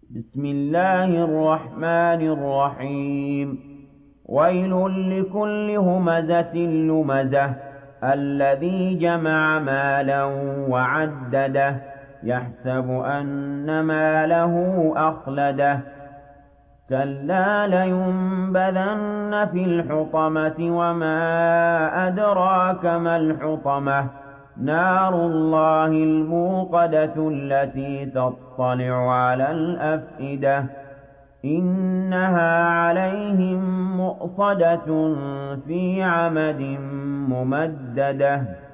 بسم الله الرحمن الرحيم. ويل لكل همزة لمزة الذي جمع مالا وعدده يحسب أن ماله أخلده كلا لينبذن في الحطمة وما أدراك ما الحطمة نار الله الموقدة التي تطلع على الأفئدة إنها عليهم مؤصدة في عمد ممددة